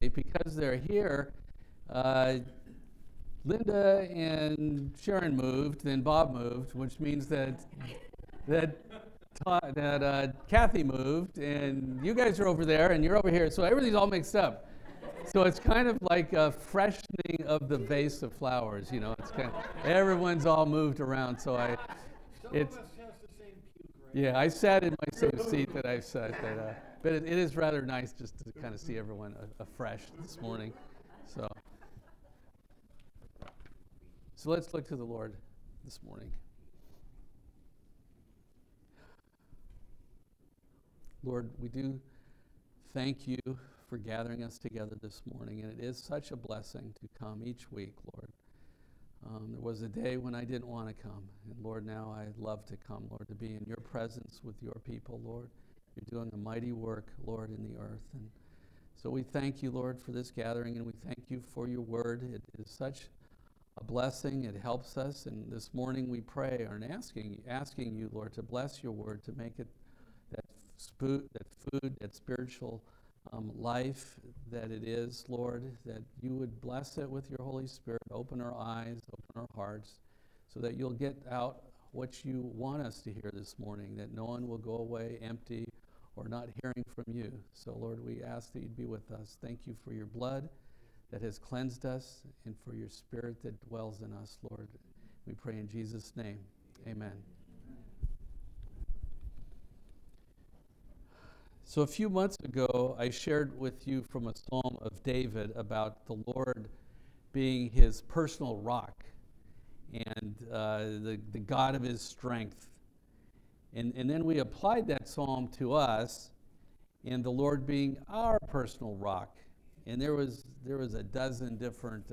because they're here. Linda and Sharon moved, then Bob moved, which means that Kathy moved, and you guys are over there, and you're over here, so everything's all mixed up. So it's kind of like a freshening of the vase of flowers, you know. It's kind of, everyone's all moved around, so it's. Yeah, I sat in my same seat that I sat, but it is rather nice just to kind of see everyone afresh this morning. So let's look to the Lord this morning. Lord, we do thank you for gathering us together this morning, and it is such a blessing to come each week, Lord. There was a day when I didn't want to come, and Lord, now I love to come, Lord, to be in your presence with your people, Lord. You're doing a mighty work, Lord, in the earth. And so we thank you, Lord, for this gathering, and we thank you for your word. It is such a blessing. It helps us. And this morning we pray and asking you, Lord, to bless your word, to make it that food, that spiritual life that it is, Lord, that you would bless it with your Holy Spirit, open our eyes, open our hearts, so that you'll get out what you want us to hear this morning, that no one will go away empty or not hearing from you. So, Lord, we ask that you'd be with us. Thank you for your blood that has cleansed us and for your Spirit that dwells in us, Lord. We pray in Jesus' name. Amen. So a few months ago, I shared with you from a Psalm of David about the Lord being his personal rock and the God of his strength. And then we applied that psalm to us, and the Lord being our personal rock. And there was a dozen different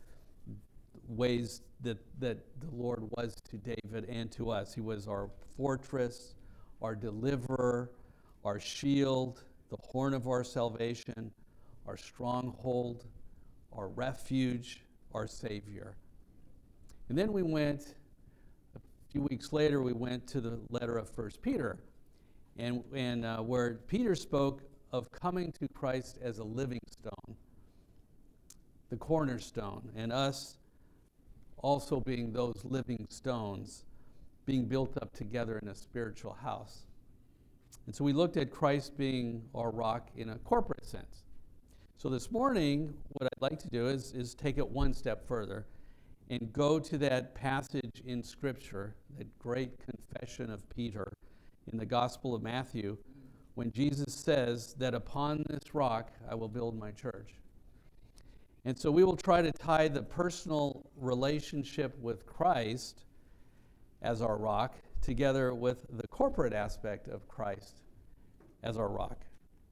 ways that the Lord was to David and to us. He was our fortress, our deliverer, our shield, the horn of our salvation, our stronghold, our refuge, our Savior. And then we went, a few weeks later, we went to the letter of 1 Peter, and where Peter spoke of coming to Christ as a living stone, the cornerstone, and us also being those living stones, being built up together in a spiritual house. And so we looked at Christ being our rock in a corporate sense. So this morning, what I'd like to do is take it one step further and go to that passage in Scripture, that great confession of Peter in the Gospel of Matthew, when Jesus says that upon this rock I will build my church. And so we will try to tie the personal relationship with Christ as our rock together with the corporate aspect of Christ as our rock.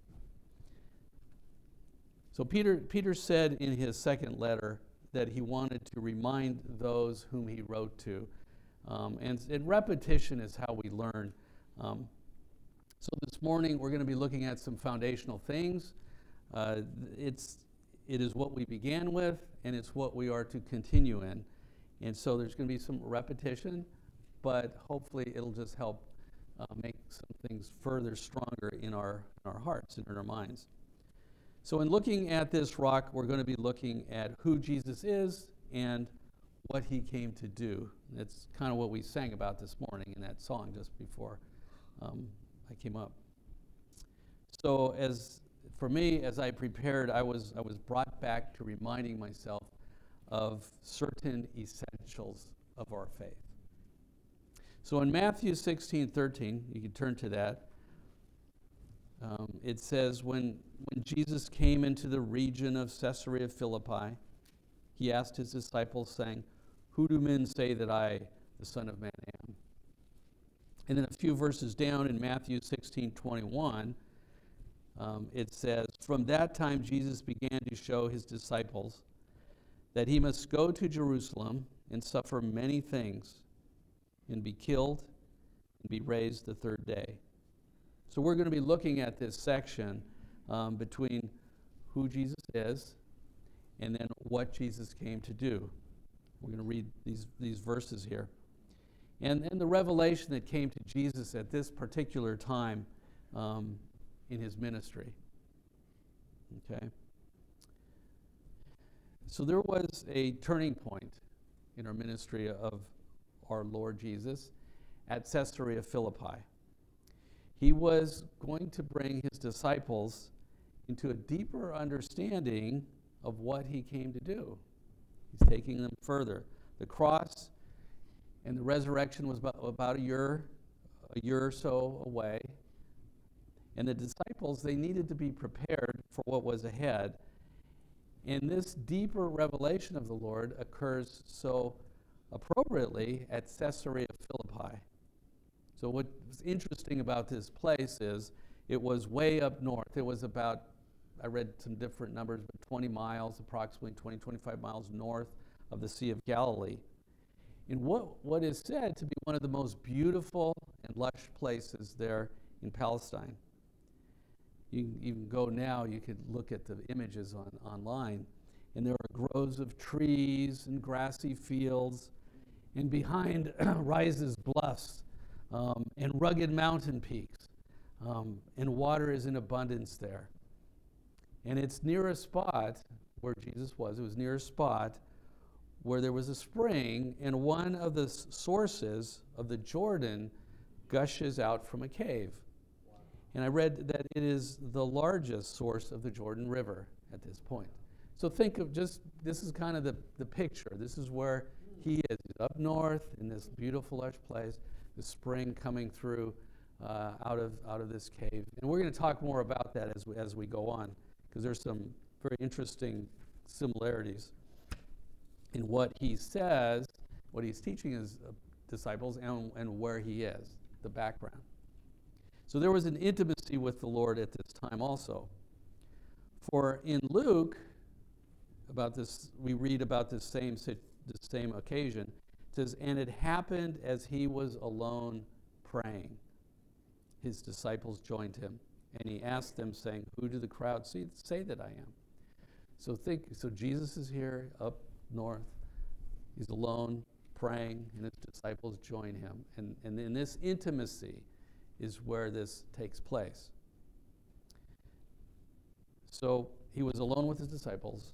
So Peter said in his second letter that he wanted to remind those whom he wrote to. And repetition is how we learn. So this morning we're going to be looking at some foundational things. It is what we began with, and it's what we are to continue in. And so there's going to be some repetition, but hopefully it'll just help make some things further stronger in our hearts and in our minds. So in looking at this rock, we're going to be looking at who Jesus is and what he came to do. That's kind of what we sang about this morning in that song just before I came up. So for me, as I prepared, I was brought back to reminding myself of certain essentials of our faith. So in Matthew 16:13, you can turn to that. It says, when Jesus came into the region of Caesarea Philippi, he asked his disciples, saying, "Who do men say that I, the Son of Man, am?" And then a few verses down in Matthew 16:21, it says, "From that time Jesus began to show his disciples that he must go to Jerusalem and suffer many things and be killed and be raised the third day." So we're going to be looking at this section between who Jesus is and then what Jesus came to do. We're going to read these verses here. And the revelation that came to Jesus at this particular time in his ministry. Okay? So there was a turning point in our ministry of our Lord Jesus at Caesarea Philippi. He was going to bring his disciples into a deeper understanding of what he came to do. He's taking them further. The cross and the resurrection was about a year or so away. And the disciples, they needed to be prepared for what was ahead. And this deeper revelation of the Lord occurs so appropriately at Caesarea Philippi. So what's interesting about this place is it was way up north. It was about, I read some different numbers, but 20 miles, approximately 20, 25 miles north of the Sea of Galilee. In what is said to be one of the most beautiful and lush places there in Palestine. You can go now, you could look at the images online, and there are groves of trees and grassy fields, and behind rises bluffs and rugged mountain peaks, and water is in abundance there. And it's near a spot where Jesus was. It was near a spot where there was a spring, and one of the sources of the Jordan gushes out from a cave. And I read that it is the largest source of the Jordan River at this point. So think of this is kind of the picture. This is where he is. He's up north in this beautiful lush place, the spring coming through out of this cave. And we're going to talk more about that as we go on, because there's some very interesting similarities in what he says, what he's teaching his disciples, and where he is, the background. So there was an intimacy with the Lord at this time also. For in Luke, about this, we read about this same occasion. It says, "And it happened as he was alone praying. His disciples joined him, and he asked them, saying, 'Who do the crowd say that I am?'" So Jesus is here up north. He's alone praying, and his disciples join him. And in this intimacy is where this takes place. So he was alone with his disciples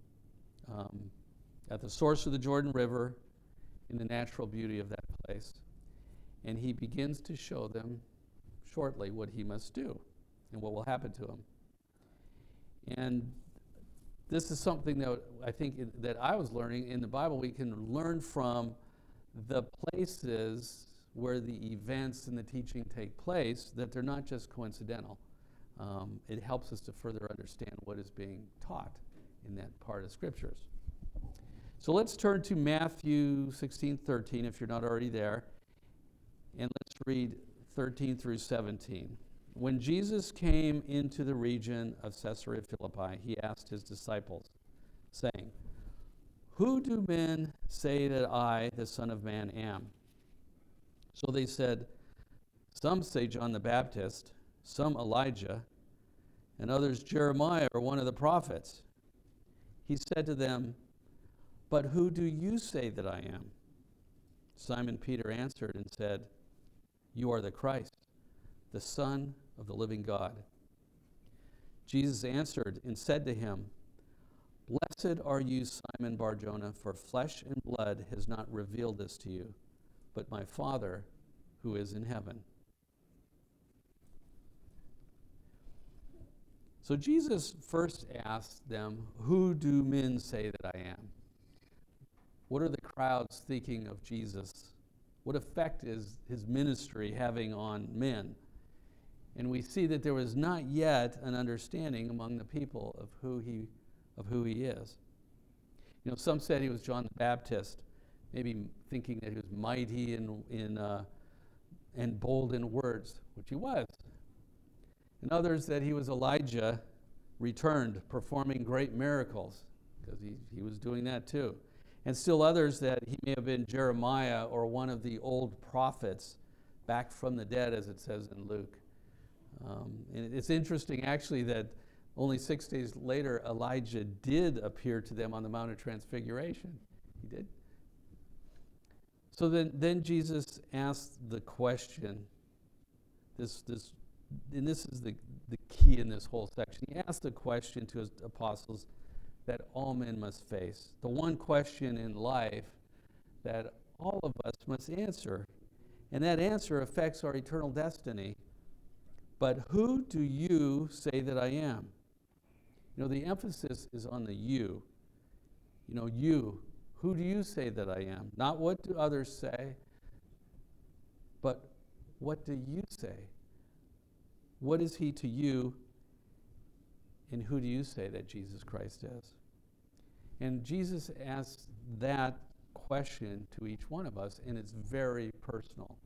at the source of the Jordan River in the natural beauty of that place. And he begins to show them shortly what he must do and what will happen to him. And this is something that I think that I was learning in the Bible. We can learn from the places where the events and the teaching take place, that they're not just coincidental. It helps us to further understand what is being taught in that part of Scriptures. So let's turn to Matthew 16:13, if you're not already there, and let's read 13 through 17. When Jesus came into the region of Caesarea Philippi, he asked his disciples, saying, "Who do men say that I, the Son of Man, am?" So they said, "Some say John the Baptist, some Elijah, and others Jeremiah or one of the prophets." He said to them, "But who do you say that I am?" Simon Peter answered and said, "You are the Christ, the Son of the living God." Jesus answered and said to him, "Blessed are you, Simon Bar-Jonah, for flesh and blood has not revealed this to you, but my Father who is in heaven." So Jesus first asked them, "Who do men say that I am?" What are the crowds thinking of Jesus? What effect is his ministry having on men? And we see that there was not yet an understanding among the people of who he is. You know, some said he was John the Baptist, maybe thinking that he was mighty and bold in words, which he was. And others that he was Elijah returned, performing great miracles, because he was doing that too. And still others that he may have been Jeremiah or one of the old prophets back from the dead, as it says in Luke. And it's interesting, actually, that only 6 days later, Elijah did appear to them on the Mount of Transfiguration. He did. So then Jesus asked the question, and this is the key in this whole section. He asked the question to his apostles, that all men must face, the one question in life that all of us must answer. And that answer affects our eternal destiny. But who do you say that I am? You know, the emphasis is on the you. You know, you. Who do you say that I am? Not what do others say, but what do you say? What is he to you, and who do you say that Jesus Christ is? And Jesus asks that question to each one of us, and it's very personal.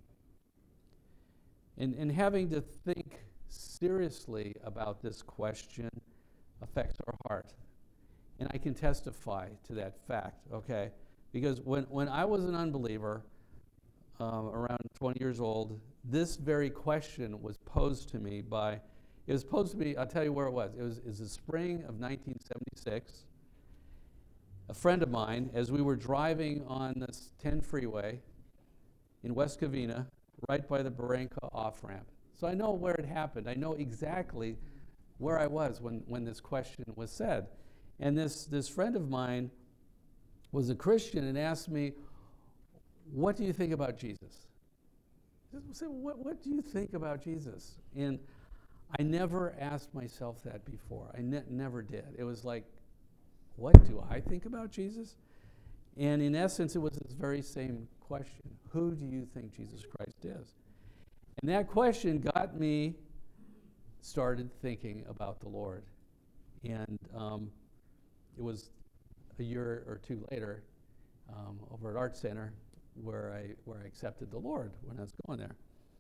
And having to think seriously about this question affects our heart. And I can testify to that fact, okay? Because when I was an unbeliever, around 20 years old, this very question was posed to me I'll tell you where it was. It was the spring of 1976. A friend of mine, as we were driving on this 10 freeway in West Covina, right by the Barranca off-ramp. So I know where it happened. I know exactly where I was when this question was said. And this friend of mine was a Christian and asked me, what do you think about Jesus? I said, what do you think about Jesus? And I never asked myself that before. I never did. It was like, what do I think about Jesus? And in essence, it was this very same question. Who do you think Jesus Christ is? And that question got me started thinking about the Lord. And it was a year or two later over at Art Center where I accepted the Lord when I was going there.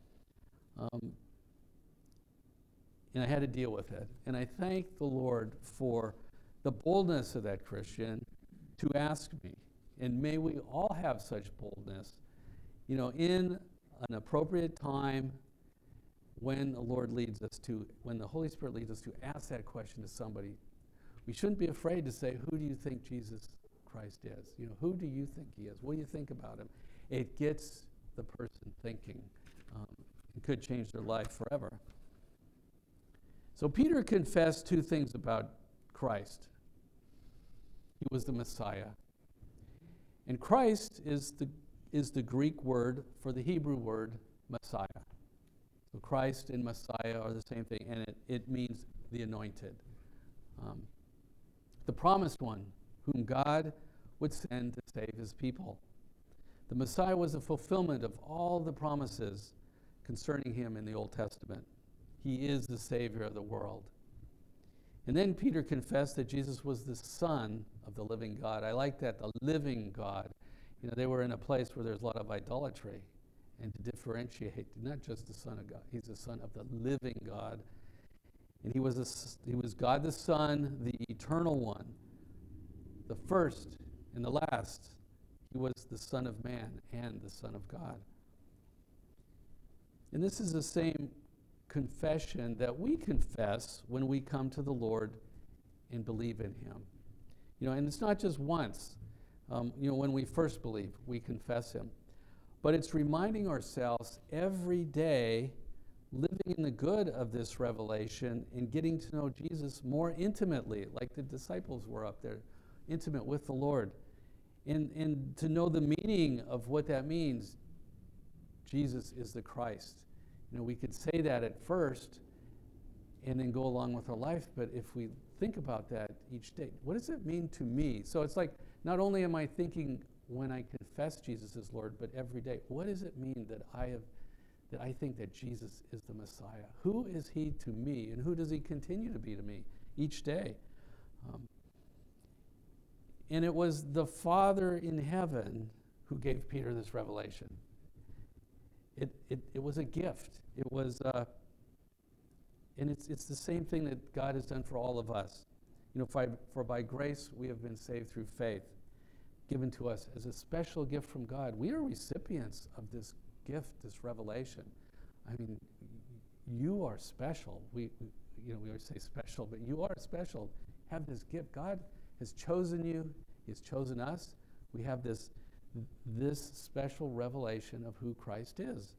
And I had to deal with it. And I thank the Lord for the boldness of that Christian to ask me. And may we all have such boldness, you know, in an appropriate time when the Lord leads us to, when the Holy Spirit leads us to ask that question to somebody. We shouldn't be afraid to say, who do you think Jesus Christ is? You know, who do you think he is? What do you think about him? It gets the person thinking. It could change their life forever. So Peter confessed two things about Christ. He was the Messiah. And Christ is the Greek word for the Hebrew word Messiah. So Christ and Messiah are the same thing, and it means the anointed. The promised one, whom God would send to save his people. The Messiah was the fulfillment of all the promises concerning him in the Old Testament. He is the Savior of the world. And then Peter confessed that Jesus was the Son of the living God. I like that, the living God. You know, they were in a place where there's a lot of idolatry. And to differentiate, not just the Son of God, he's the Son of the living God. And he was God the Son, the eternal one, the first and the last. He was the Son of Man and the Son of God. And this is the same confession that we confess when we come to the Lord and believe in him. You know, and it's not just once. When we first believe, we confess him. But it's reminding ourselves every day, living in the good of this revelation and getting to know Jesus more intimately, like the disciples were up there, intimate with the Lord. And to know the meaning of what that means. Jesus is the Christ. You know, we could say that at first and then go along with our life, but if we think about that each day, what does it mean to me? So it's like, not only am I thinking when I confess Jesus as Lord, but every day, what does it mean that I think that Jesus is the Messiah? Who is he to me, and who does he continue to be to me each day? And it was the Father in heaven who gave Peter this revelation. It was a gift. It was, and it's the same thing that God has done for all of us. You know, for by grace we have been saved through faith, given to us as a special gift from God. We are recipients of this gift, this revelation. I mean, you are special. We always say special, but you are special. Have this gift. God has chosen you. He's chosen us. We have this special revelation of who Christ is.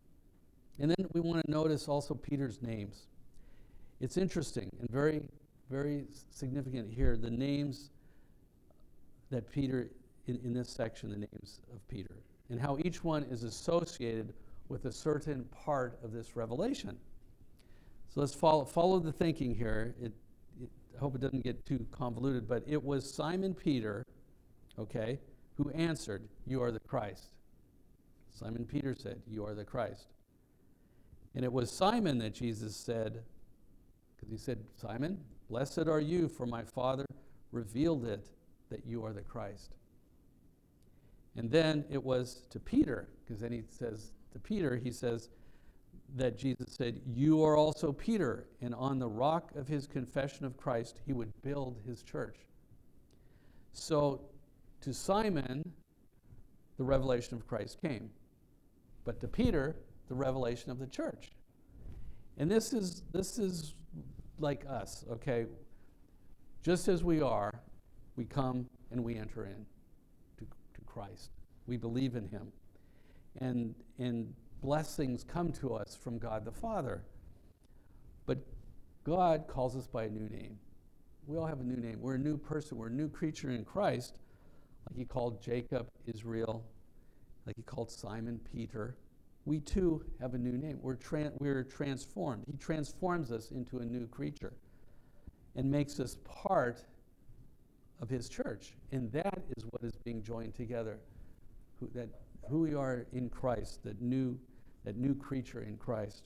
And then we want to notice also Peter's names. It's interesting and very, very significant here, the names that Peter, in this section, the names of Peter, and how each one is associated with a certain part of this revelation. So let's follow the thinking here. I hope it doesn't get too convoluted, but it was Simon Peter, okay, who answered, "You are the Christ." Simon Peter said, "You are the Christ." And it was Simon that Jesus said, because he said, "Simon, blessed are you, for my Father revealed it that you are the Christ." And then it was to Peter, because then he says to Peter, he says that Jesus said, "You are also Peter, and on the rock of his confession of Christ, he would build his church." So to Simon, the revelation of Christ came. But to Peter, the revelation of the church. And this is like us, okay? Just as we are, we come and we enter in to Christ. We believe in him. And blessings come to us from God the Father. But God calls us by a new name. We all have a new name. We're a new person. We're a new creature in Christ. Like he called Jacob Israel. Like he called Simon Peter. We too have a new name. We're transformed. He transforms us into a new creature and makes us part of his church. And that is what is being joined together. Who we are in Christ, that new creature in Christ.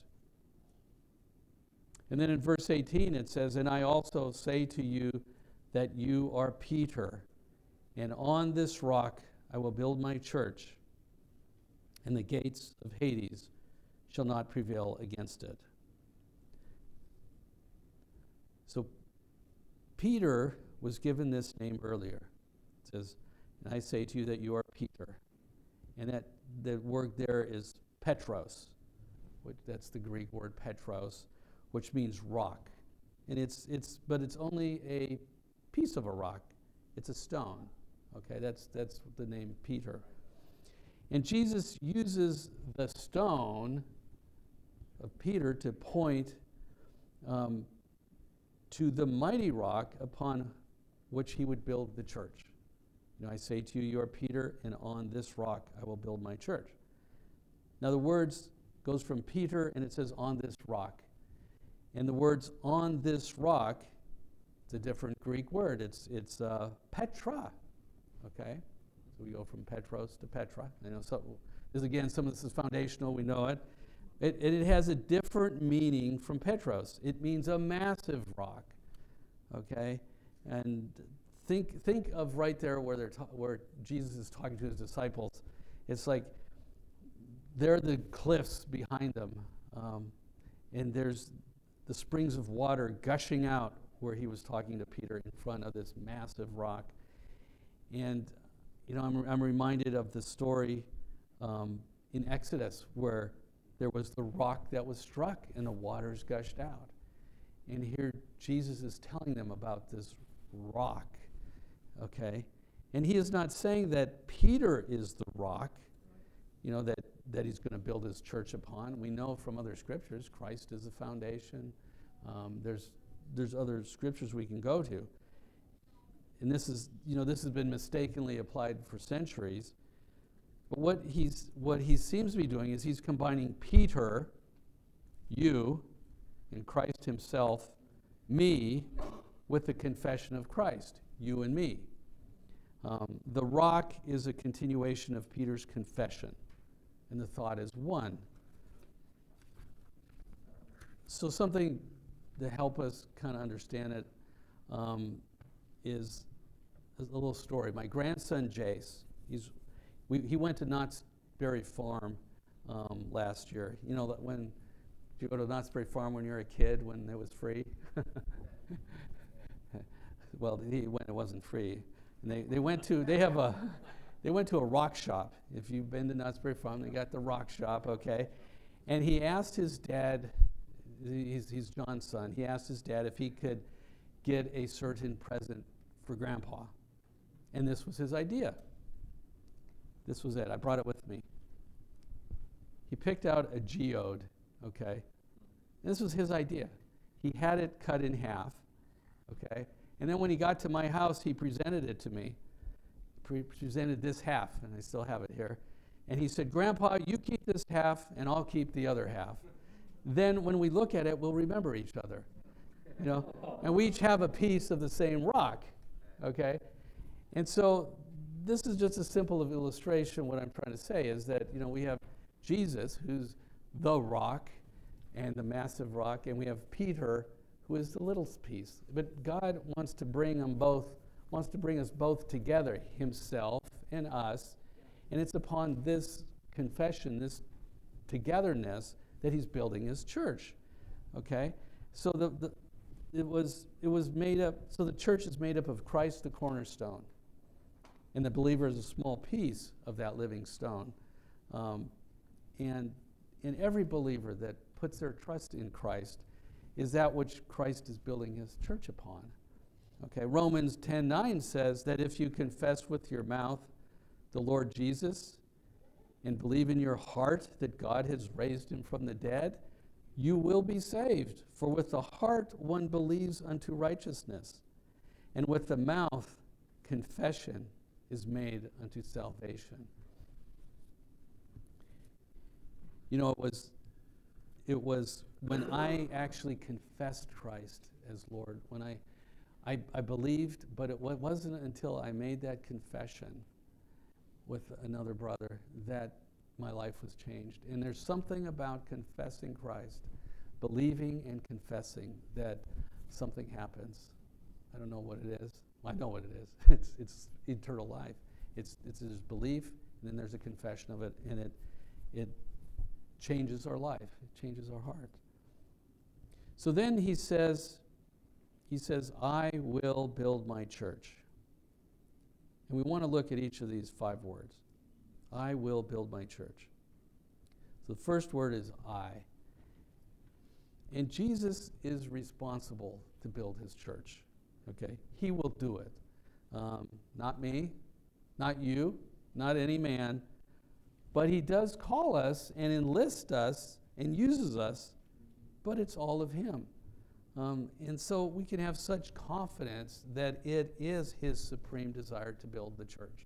And then in verse 18 it says, "And I also say to you that you are Peter, and on this rock I will build my church, and the gates of Hades shall not prevail against it." So Peter was given this name earlier. It says, "And I say to you that you are Peter." And that the word there is Petros. That's the Greek word Petros, which means rock. And but it's only a piece of a rock. It's a stone. Okay, that's the name Peter. And Jesus uses the stone of Peter to point to the mighty rock upon which he would build the church. I say to you, you are Peter, and on this rock I will build my church. Now the words goes from Peter, and it says on this rock. And the words on this rock, it's a different Greek word. It's Petra, okay? So we go from Petros to Petra. I know some of this is foundational, we know it. It has a different meaning from Petros. It means a massive rock, okay? And think of right there where Jesus is talking to his disciples. It's like there are the cliffs behind them, and there's the springs of water gushing out where he was talking to Peter in front of this massive rock. And I'm reminded of the story in Exodus where there was the rock that was struck and the waters gushed out. And here Jesus is telling them about this rock, okay? And he is not saying that Peter is the rock, that he's going to build his church upon. We know from other scriptures Christ is the foundation. There's other scriptures we can go to. And this has been mistakenly applied for centuries. But what he seems to be doing is he's combining Peter, you, and Christ himself, me, with the confession of Christ, you and me. The rock is a continuation of Peter's confession, and the thought is one. So something to help us kind of understand it is a little story. My grandson Jace, he went to Knott's Berry Farm last year. Did you go to Knott's Berry Farm when you were a kid, when it was free? Well, it wasn't free. And they went to a rock shop. If you've been to Knott's Berry Farm, they got the rock shop, okay? And he asked his dad, he's John's son, he asked his dad if he could get a certain present for Grandpa. And this was his idea. This was it. I brought it with me. He picked out a geode, okay? And this was his idea. He had it cut in half, okay? And then when he got to my house, he presented it to me, presented this half, and I still have it here. And he said, Grandpa, you keep this half, and I'll keep the other half. Then when we look at it, we'll remember each other, you know? And we each have a piece of the same rock, okay? And so this is just a simple illustration. What I'm trying to say is that, you know, we have Jesus, who's the rock and the massive rock, and we have Peter, who is the little piece. But God wants to bring them both, wants to bring us both together, himself and us. And it's upon this confession, this togetherness, that he's building his church. Okay? So it was made up, so the church is made up of Christ the cornerstone. And the believer is a small piece of that living stone. And every believer that puts their trust in Christ is that which Christ is building his church upon. Okay, Romans 10:9 says that if you confess with your mouth the Lord Jesus and believe in your heart that God has raised him from the dead, you will be saved. For with the heart one believes unto righteousness, and with the mouth confession is made unto salvation. You know, it was when I actually confessed Christ as Lord, when I believed, but it wasn't until I made that confession with another brother that my life was changed. And there's something about confessing Christ, believing and confessing, that something happens. I don't know what it is. Well, I know what it is. It's eternal life. It's just belief, and then there's a confession of it, and it changes our life. It changes our heart. So then he says, I will build my church. And we want to look at each of these 5 words. I will build my church. So the first word is I. And Jesus is responsible to build his church. Okay? He will do it. Not me, not you, not any man. But he does call us and enlist us and uses us, but it's all of him. And so we can have such confidence that it is his supreme desire to build the church.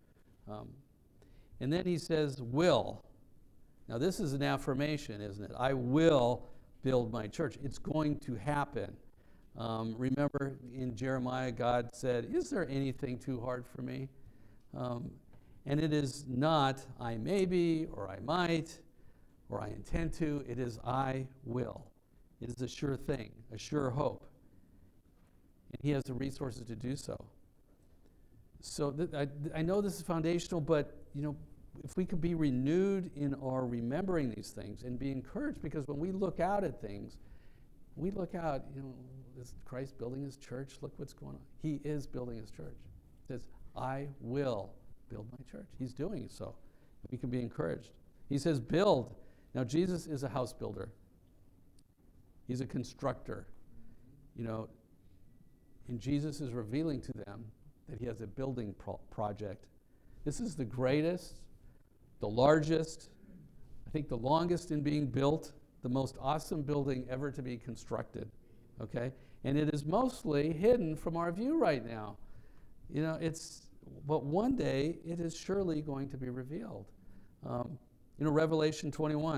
And then he says, will. Now this is an affirmation, isn't it? I will build my church. It's going to happen. Remember in Jeremiah, God said, is there anything too hard for me? And it is not, I may be, or I might, or I intend to. It is, I will. It is a sure thing, a sure hope. And he has the resources to do so. So I know this is foundational, but, you know, if we could be renewed in our remembering these things and be encouraged, because when we look out at things, we look out, you know, is Christ building his church? Look what's going on. He is building his church. He says, I will build my church. He's doing so. We can be encouraged. He says, build. Now, Jesus is a house builder. He's a constructor. You know, and Jesus is revealing to them that he has a building project. This is the greatest, the largest, I think the longest in being built, the most awesome building ever to be constructed. Okay? And it is mostly hidden from our view right now. You know, but one day it is surely going to be revealed. You know, Revelation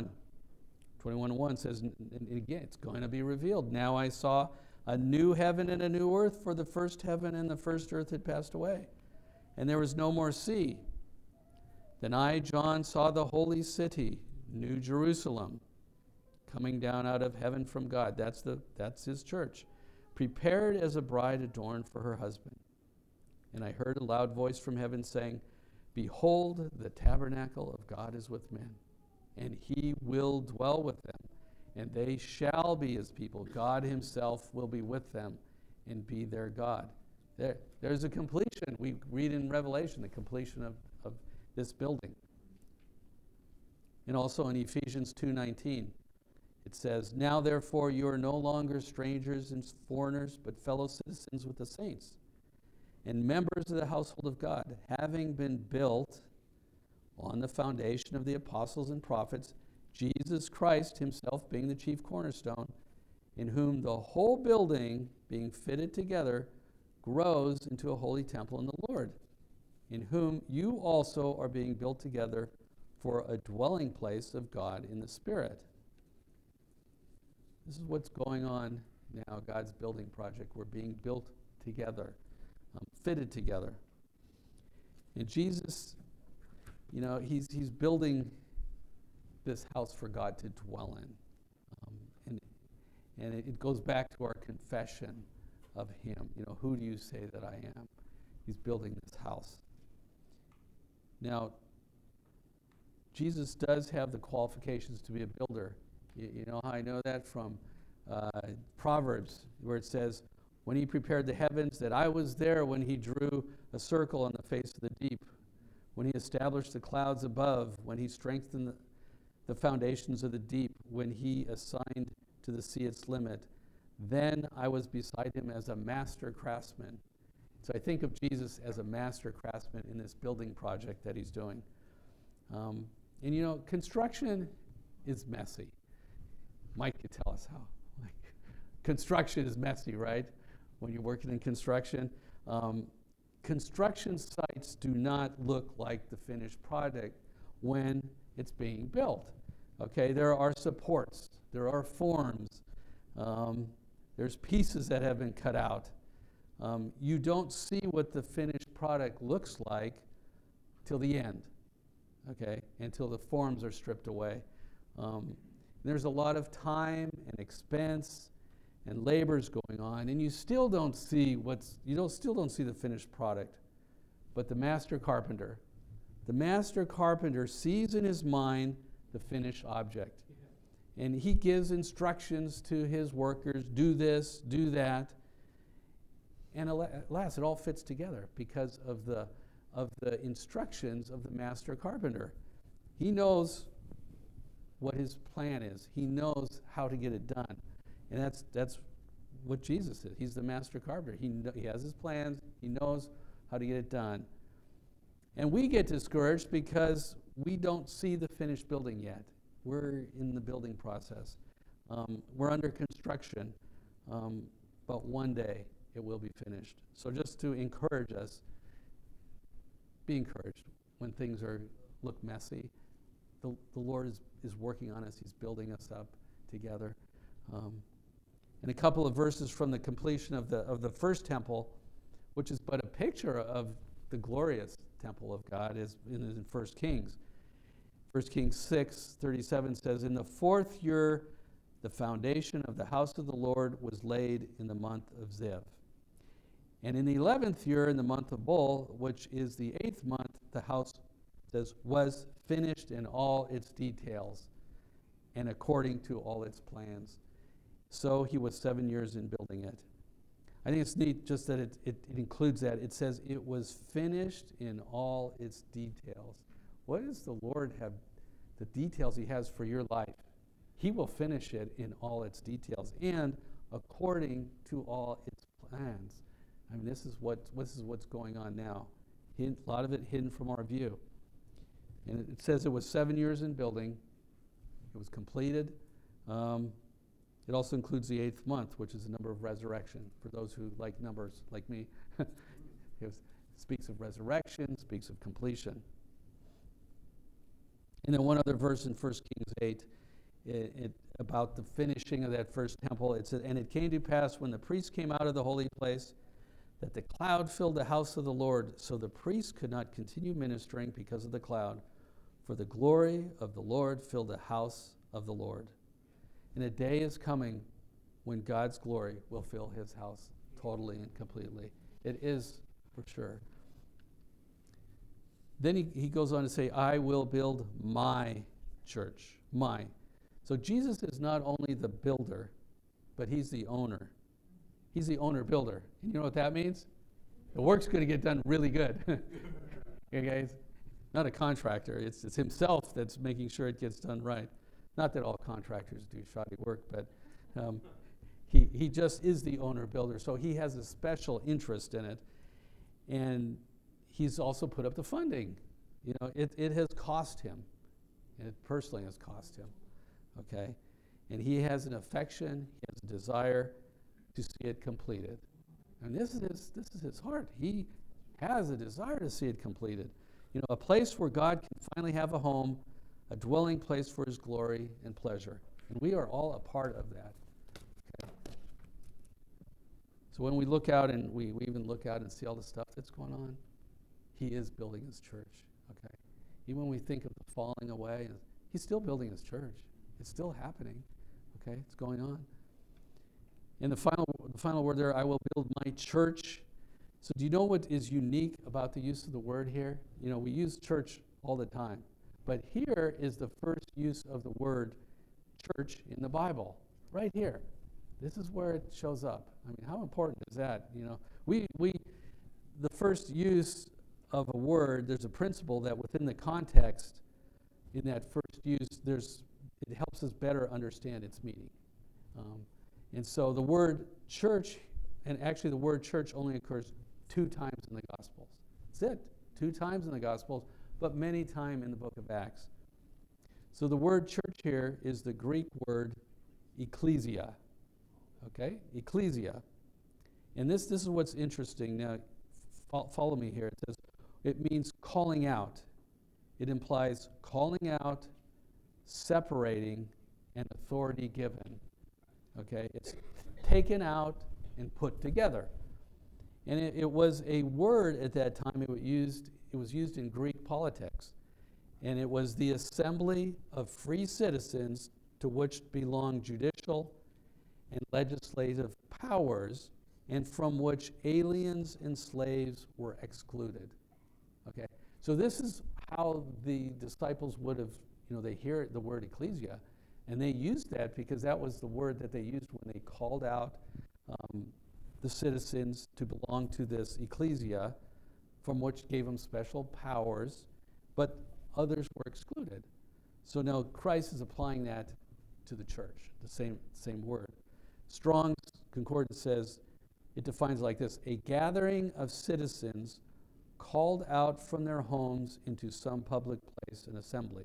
21:1 says, and again, it's going to be revealed. Now I saw a new heaven and a new earth, for the first heaven and the first earth had passed away, and there was no more sea. Then I, John, saw the holy city, New Jerusalem, coming down out of heaven from God. That's his church, prepared as a bride adorned for her husband. And I heard a loud voice from heaven saying, behold, the tabernacle of God is with men, and he will dwell with them, and they shall be his people. God himself will be with them and be their God. There's a completion. We read in Revelation the completion of this building. And also in Ephesians 2:19, it says, now therefore you are no longer strangers and foreigners, but fellow citizens with the saints, and members of the household of God, having been built on the foundation of the apostles and prophets, Jesus Christ himself being the chief cornerstone, in whom the whole building, being fitted together, grows into a holy temple in the Lord, in whom you also are being built together for a dwelling place of God in the Spirit. This is what's going on now, God's building project. We're being built together, fitted together. And Jesus, he's building this house for God to dwell in. And it goes back to our confession of him. Who do you say that I am? He's building this house. Now, Jesus does have the qualifications to be a builder. You know how I know that? From Proverbs, where it says, when he prepared the heavens, that I was there when he drew a circle on the face of the deep, when he established the clouds above, when he strengthened the foundations of the deep, when he assigned to the sea its limit. Then I was beside him as a master craftsman. So I think of Jesus as a master craftsman in this building project that he's doing. And construction is messy. Mike could tell us how. Construction is messy, right? When you're working in construction. Construction sites do not look like the finished product when it's being built. Okay, there are supports, there are forms, there's pieces that have been cut out. You don't see what the finished product looks like till the end, okay, until the forms are stripped away. There's a lot of time and expense and labor's going on, and you still don't see the finished product. But the master carpenter sees in his mind the finished object. And he gives instructions to his workers, do this, do that. And at last, it all fits together because of the instructions of the master carpenter. He knows what his plan is. He knows how to get it done. And that's what Jesus is. He's the master carpenter. He has his plans. He knows how to get it done. And we get discouraged because we don't see the finished building yet. We're in the building process. We're under construction, but one day it will be finished. So just to encourage us, be encouraged when things look messy. The Lord is working on us. He's building us up together. And a couple of verses from the completion of the first temple, which is but a picture of the glorious temple of God, is in 1 Kings. 1 Kings 6:37 says, in the 4th year, the foundation of the house of the Lord was laid in the month of Ziv. And in the 11th year, in the month of Bul, which is the 8th month, the house says was finished in all its details and according to all its plans. So he was 7 years in building it. I think it's neat just that it includes that. It says it was finished in all its details. What does the Lord have, the details he has for your life? He will finish it in all its details and according to all its plans. I mean, this is what's going on now. A lot of it hidden from our view. And it says it was 7 years in building. It was completed. It also includes the 8th month, which is the number of resurrection. For those who like numbers, like me, it speaks of resurrection, speaks of completion. And then one other verse in 1 Kings 8, about the finishing of that first temple. It said, and it came to pass when the priests came out of the holy place that the cloud filled the house of the Lord, so the priests could not continue ministering because of the cloud, for the glory of the Lord filled the house of the Lord. And a day is coming when God's glory will fill his house totally and completely. It is for sure. Then he goes on to say, I will build my church. My. So Jesus is not only the builder, but he's the owner. He's the owner-builder. And you know what that means? The work's going to get done really good. Okay, guys? Not a contractor. It's himself that's making sure it gets done right. Not that all contractors do shoddy work, but he just is the owner-builder. So he has a special interest in it. And he's also put up the funding. It has cost him. It personally has cost him. Okay? And he has an affection, he has a desire to see it completed. And this is his heart. He has a desire to see it completed. You know, a place where God can finally have a home, a dwelling place for his glory and pleasure. And we are all a part of that. Okay. So when we look out and we even look out and see all the stuff that's going on, he is building his church. Okay. Even when we think of the falling away, he's still building his church. It's still happening. Okay, it's going on. And the final word there, I will build my church. So do you know what is unique about the use of the word here? You know, we use church all the time. But here is the first use of the word church in the Bible. Right here. This is where it shows up. I mean, how important is that? You know, the first use of a word, there's a principle that within the context, in that first use, it helps us better understand its meaning. And so the word church, and actually the word church only occurs 2 times in the Gospels. That's it, 2 times in the Gospels, but many times in the book of Acts. So the word church here is the Greek word ecclesia. Okay, ecclesia. And this is what's interesting. Now, follow me here. It says it means calling out. It implies calling out, separating, and authority given. Okay, it's taken out and put together. And it was a word at that time. It was used in Greek politics. And it was the assembly of free citizens to which belonged judicial and legislative powers, and from which aliens and slaves were excluded. Okay, so this is how the disciples would have, they hear the word ecclesia, and they used that because that was the word that they used when they called out the citizens to belong to this ecclesia, from which gave them special powers, but others were excluded. So now Christ is applying that to the church, the same word. Strong's Concordance says, it defines like this: a gathering of citizens called out from their homes into some public place, an assembly.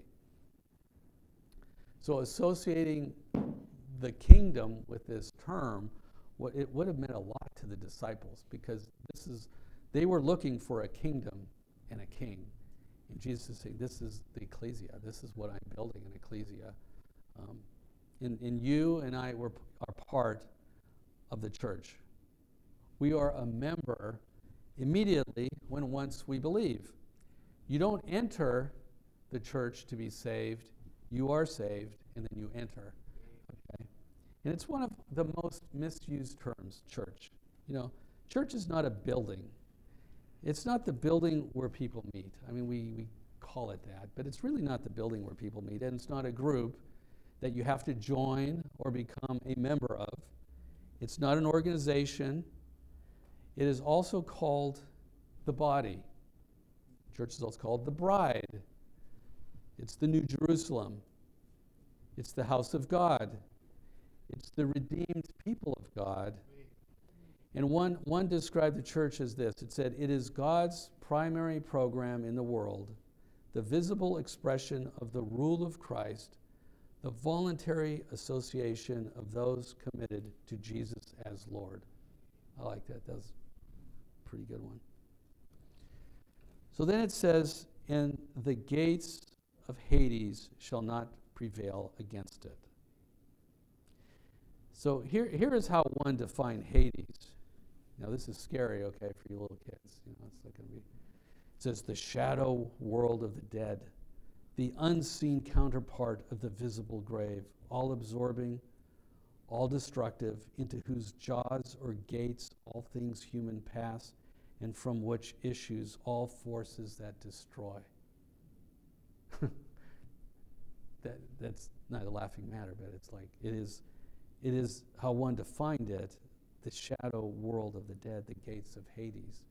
So associating the kingdom with this term, it would have meant a lot to the disciples, because they were looking for a kingdom and a king. And Jesus is saying, this is the ecclesia. This is what I'm building, an ecclesia. And you and I are part of the church. We are a member immediately once we believe. You don't enter the church to be saved. You are saved, and then you enter. Okay? And it's one of the most misused terms, church. Church is not a building. It's not the building where people meet. I mean, we call it that, but it's really not the building where people meet, and it's not a group that you have to join or become a member of. It's not an organization. It is also called the body. Church is also called the bride. It's the New Jerusalem. It's the house of God. It's the redeemed people of God. And one described the church as this. It said, it is God's primary program in the world, the visible expression of the rule of Christ, the voluntary association of those committed to Jesus as Lord. I like that. That's a pretty good one. So then it says, and the gates of Hades shall not prevail against it. So here is how one defined Hades. Now this is scary, okay, for you little kids. It's not going to be. It says the shadow world of the dead, the unseen counterpart of the visible grave, all absorbing, all destructive, into whose jaws or gates all things human pass, and from which issues all forces that destroy. That's not a laughing matter, but it's like it is how one defined it, the shadow world of the dead, the gates of Hades.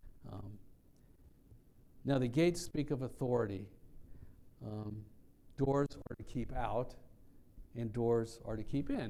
Now the gates speak of authority. Doors are to keep out, and doors are to keep in.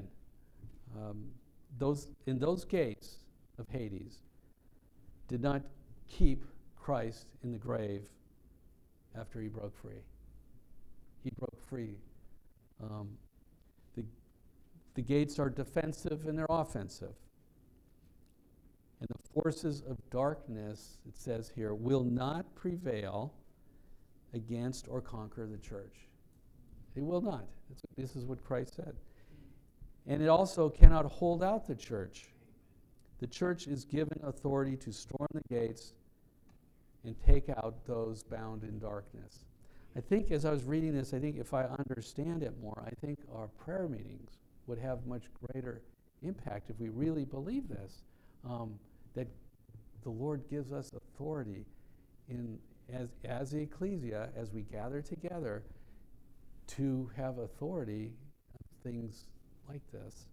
Those gates of Hades did not keep Christ in the grave after he broke free. He broke free. The gates are defensive and they're offensive. And the forces of darkness, it says here, will not prevail against or conquer the church. They will not. This is what Christ said. And it also cannot hold out the church. The church is given authority to storm the gates and take out those bound in darkness. I think as I was reading this, I think if I understand it more, I think our prayer meetings would have much greater impact if we really believe this, that the Lord gives us authority as the ecclesia, as we gather together, to have authority of things like this.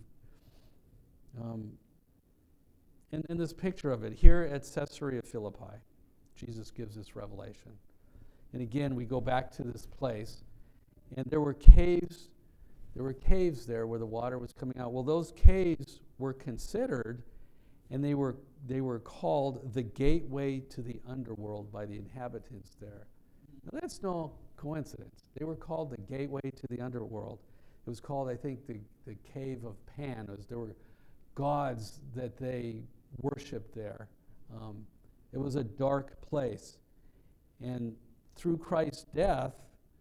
In this picture of it, here at Caesarea Philippi, Jesus gives this revelation. And again, we go back to this place, and there were caves there where the water was coming out. Well, those caves were considered, and they were called the gateway to the underworld by the inhabitants there. Now, that's no coincidence. They were called the gateway to the underworld. It was called, I think, the cave of Pan. There were gods that they worshipped there. It was a dark place. And through Christ's death,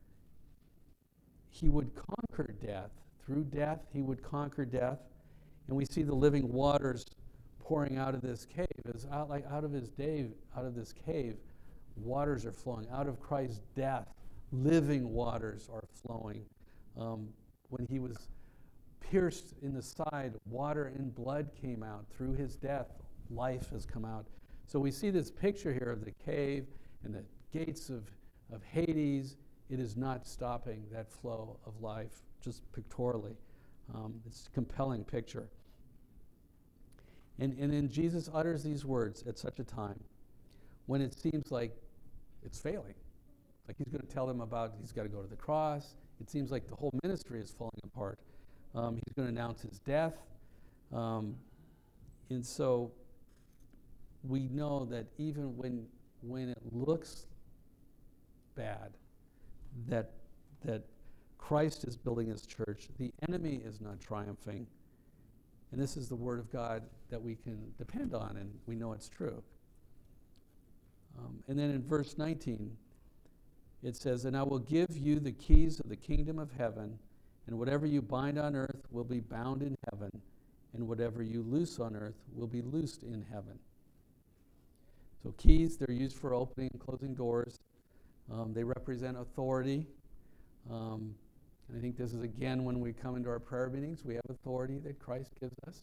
he would conquer death. Through death, he would conquer death. And we see the living waters pouring out of this cave. It's out of this cave, waters are flowing. Out of Christ's death, living waters are flowing. When he was pierced in the side, water and blood came out. Through his death, life has come out. So we see this picture here of the cave and the gates of Hades. It is not stopping that flow of life, just pictorially. It's a compelling picture. And then Jesus utters these words at such a time when it seems like it's failing. Like he's going to tell them about he's got to go to the cross. It seems like the whole ministry is falling apart. He's going to announce his death. And so we know that even when it looks bad, that Christ is building his church, the enemy is not triumphing. And this is the word of God that we can depend on, and we know it's true. And then in verse 19, it says, "And I will give you the keys of the kingdom of heaven, and whatever you bind on earth will be bound in heaven, and whatever you loose on earth will be loosed in heaven." So keys, they're used for opening and closing doors. They represent authority. And I think this is, again, when we come into our prayer meetings, we have authority that Christ gives us.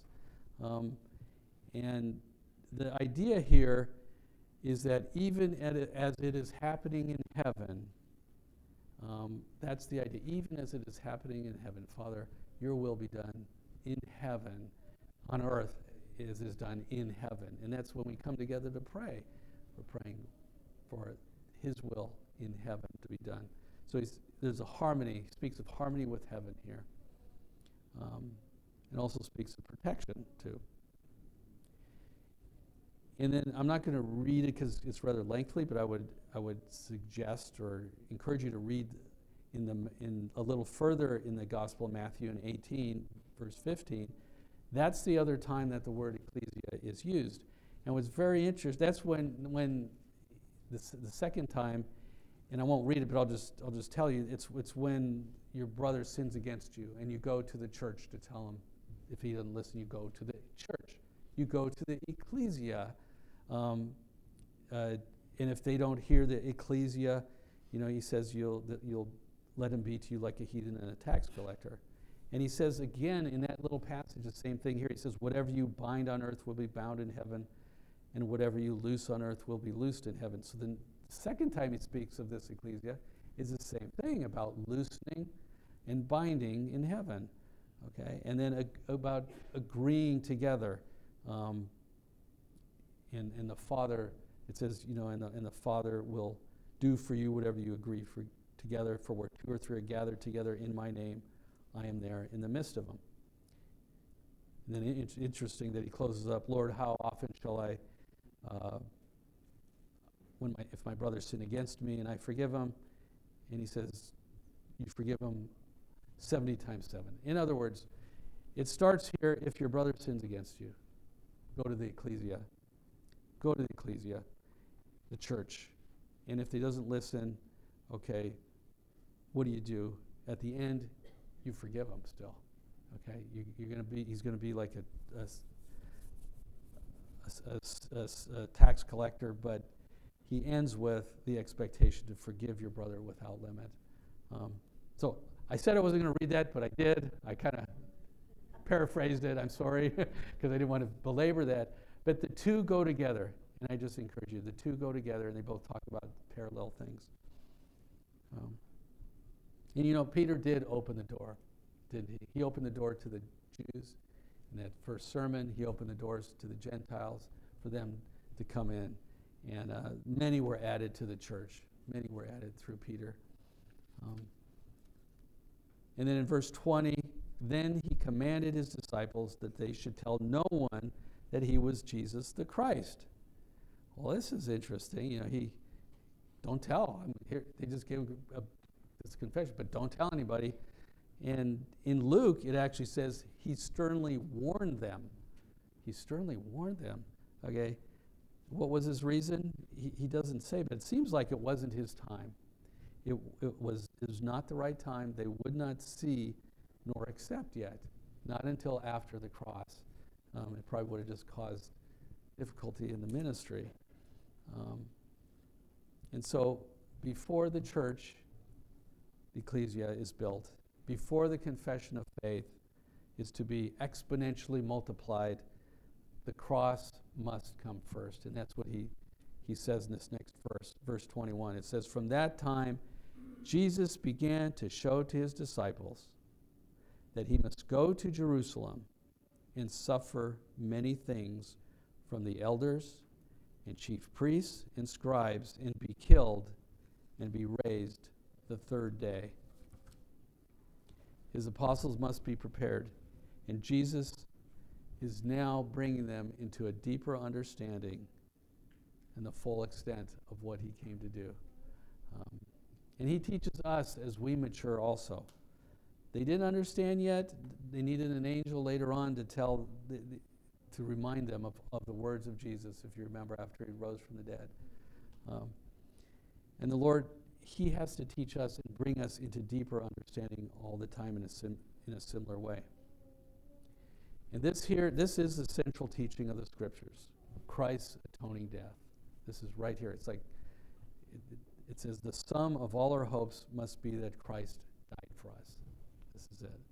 And the idea here is that even as it is happening in heaven, that's the idea. Even as it is happening in heaven, Father, your will be done in heaven, on earth as is done in heaven. And that's when we come together to pray. We're praying for his will in heaven to be done. So there's a harmony. He speaks of harmony with heaven here. And also speaks of protection, too. And then I'm not going to read it because it's rather lengthy, but I would suggest or encourage you to read in a little further in the Gospel of Matthew in 18, verse 15. That's the other time that the word ecclesia is used. And what's very interesting, that's when the second time, and I won't read it, but I'll just tell you, it's when your brother sins against you, and you go to the church to tell him. If he doesn't listen, you go to the church. You go to the ecclesia. And if they don't hear the ecclesia, he says you'll let him be to you like a heathen and a tax collector. And he says again in that little passage the same thing here. He says, whatever you bind on earth will be bound in heaven, and whatever you loose on earth will be loosed in heaven. So then the second time he speaks of this ecclesia is the same thing about loosening and binding in heaven. Okay, and then about agreeing together. And the Father, it says, and the Father will do for you whatever you agree for together. For where two or three are gathered together in my name, I am there in the midst of them. And then it's interesting that he closes up, Lord, how often shall I, if my brother sin against me and I forgive him? And he says, you forgive him 70 times 7. In other words, It starts here: if your brother sins against you, go to the ecclesia. Go to the ecclesia, the church. And if he doesn't listen, okay, what do? At the end, you forgive him still. Okay, he's going to be like a tax collector, but he ends with the expectation to forgive your brother without limit. So I said I wasn't going to read that, but I did. I kind of paraphrased it. I'm sorry, because I didn't want to belabor that. But the two go together, and I just encourage you. The two go together, and they both talk about parallel things. And Peter did open the door, didn't he? He opened the door to the Jews. In that first sermon, he opened the doors to the Gentiles for them to come in. And many were added to the church. Many were added through Peter. And then in verse 20, then he commanded his disciples that they should tell no one that he was Jesus the Christ. Well, this is interesting. Don't tell. They just gave this confession, but don't tell anybody. And in Luke, it actually says he sternly warned them. He sternly warned them. Okay, what was his reason? He doesn't say, but it seems like it wasn't his time. It was not the right time. They would not see nor accept yet, not until after the cross. It probably would have just caused difficulty in the ministry. And so before the church, the ecclesia, is built, before the confession of faith is to be exponentially multiplied, the cross must come first. And that's what he says in this next verse 21. It says, from that time, Jesus began to show to his disciples that he must go to Jerusalem and suffer many things from the elders and chief priests and scribes, and be killed and be raised the third day. His apostles must be prepared, and Jesus is now bringing them into a deeper understanding and the full extent of what he came to do. And he teaches us as we mature also. They didn't understand yet. They needed an angel later on to to remind them of the words of Jesus, if you remember, after he rose from the dead. And the Lord, he has to teach us and bring us into deeper understanding all the time in a similar way. And this is the central teaching of the Scriptures, Christ's atoning death. This is right here. It's like, it says, the sum of all our hopes must be that Christ died for us. This is it.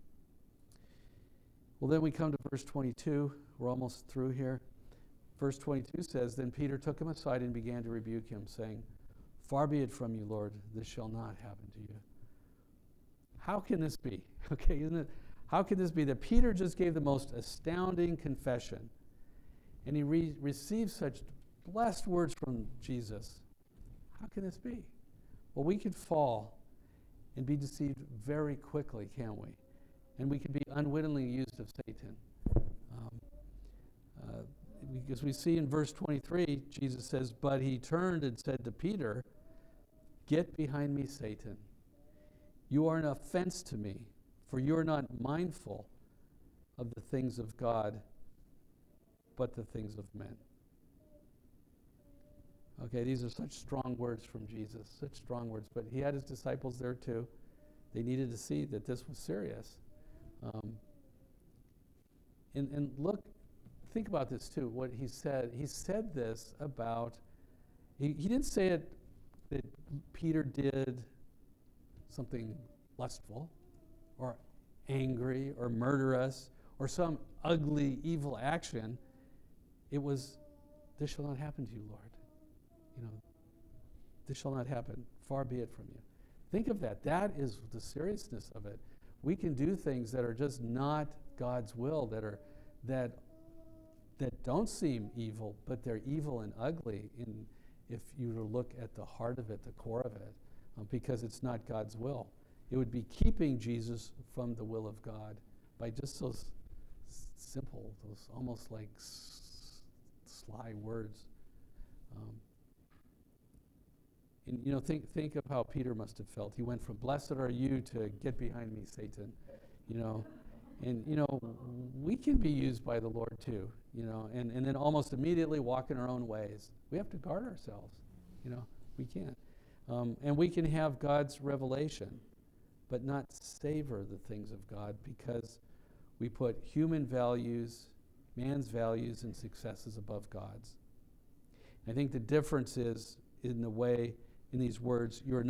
Well, then we come to verse 22. We're almost through here. Verse 22 says, then Peter took him aside and began to rebuke him, saying, far be it from you, Lord, this shall not happen to you. How can this be? Okay, isn't it? How can this be that Peter just gave the most astounding confession, and he received such blessed words from Jesus? How can this be? Well, we could fall and be deceived very quickly, can't we? And we can be unwittingly used of Satan. Because we see in verse 23, Jesus says, but he turned and said to Peter, get behind me, Satan. You are an offense to me, for you are not mindful of the things of God, but the things of men. Okay, these are such strong words from Jesus, such strong words. But he had his disciples there too. They needed to see that this was serious. And look, think about this too, what he said. He said this about, he didn't say it that Peter did something lustful or angry or murderous or some ugly, evil action. It was, this shall not happen to you, Lord. This shall not happen. Far be it from you. Think of that. That is the seriousness of it. We can do things that are just not God's will, that don't seem evil, but they're evil and ugly if you were to look at the heart of it, the core of it, because it's not God's will. It would be keeping Jesus from the will of God by just those simple, those almost like sly words. And think of how Peter must have felt. He went from "Blessed are you" to "Get behind me, Satan," And, we can be used by the Lord too, and then almost immediately walk in our own ways. We have to guard ourselves, we can't. And we can have God's revelation, but not savor the things of God because we put human values, man's values and successes above God's. I think the difference is in these words, you're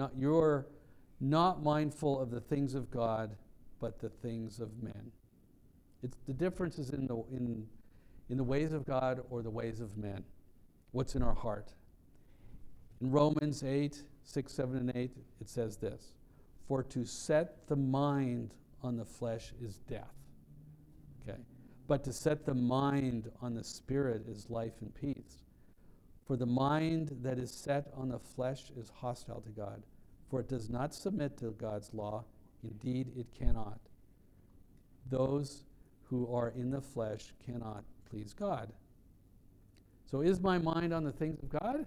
not mindful of the things of God, but the things of men. The difference is in the ways of God or the ways of men. What's in our heart? In Romans 8, 6, 7, and 8, it says this: "For to set the mind on the flesh is death." Okay? "But to set the mind on the Spirit is life and peace. For the mind that is set on the flesh is hostile to God, for it does not submit to God's law. Indeed, it cannot. Those who are in the flesh cannot please God." So is my mind on the things of God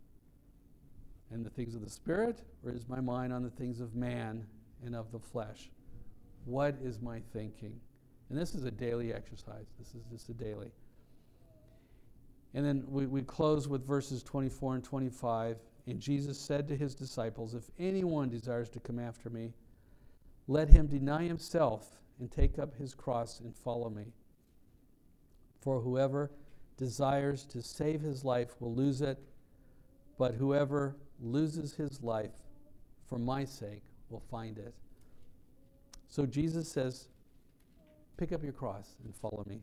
and the things of the Spirit, or is my mind on the things of man and of the flesh? What is my thinking? And this is a daily exercise. This is just a daily. And then we close with verses 24 and 25. "And Jesus said to his disciples, 'If anyone desires to come after me, let him deny himself and take up his cross and follow me. For whoever desires to save his life will lose it, but whoever loses his life for my sake will find it.'" So Jesus says, pick up your cross and follow me.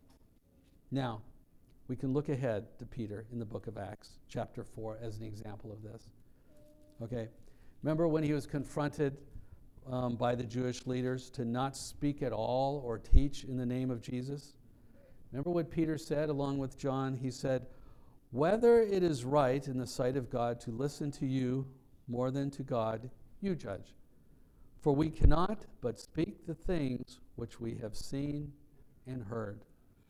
Now, we can look ahead to Peter in the book of Acts, chapter 4, as an example of this. Okay? Remember when he was confronted by the Jewish leaders to not speak at all or teach in the name of Jesus? Remember what Peter said along with John? He said, "Whether it is right in the sight of God to listen to you more than to God, you judge. For we cannot but speak the things which we have seen and heard."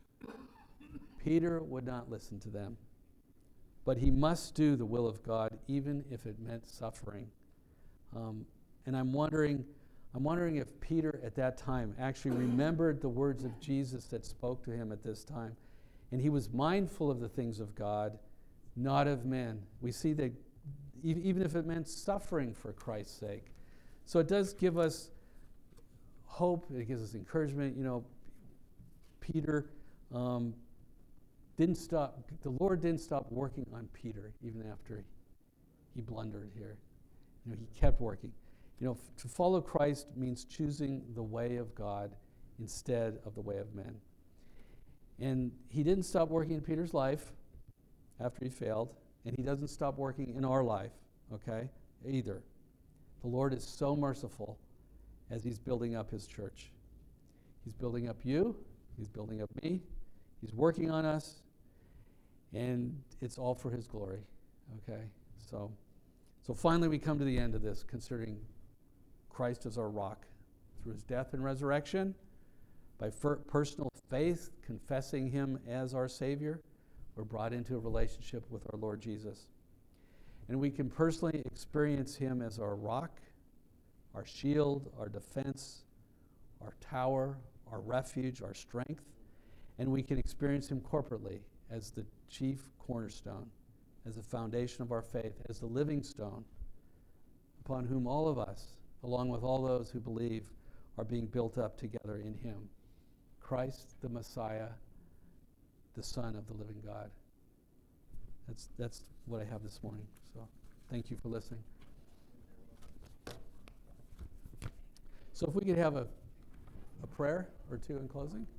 Peter would not listen to them, but he must do the will of God, even if it meant suffering. And I'm wondering if Peter at that time actually remembered the words of Jesus that spoke to him at this time. And he was mindful of the things of God, not of men. We see that even if it meant suffering for Christ's sake. So it does give us hope. It gives us encouragement. Peter didn't stop. The Lord didn't stop working on Peter even after he blundered here. He kept working. To follow Christ means choosing the way of God instead of the way of men. And he didn't stop working in Peter's life after he failed, and he doesn't stop working in our life, okay, either. The Lord is so merciful as he's building up his church. He's building up you. He's building up me. He's working on us, and it's all for his glory, okay? So finally we come to the end of this, considering Christ as our rock. Through his death and resurrection, by personal faith, confessing him as our Savior, we're brought into a relationship with our Lord Jesus. And we can personally experience him as our rock, our shield, our defense, our tower, our refuge, our strength. And we can experience him corporately as the chief cornerstone, as the foundation of our faith, as the living stone, upon whom all of us, along with all those who believe, are being built up together in him. Christ, the Messiah, the Son of the living God. That's what I have this morning. So thank you for listening. So if we could have a prayer or two in closing.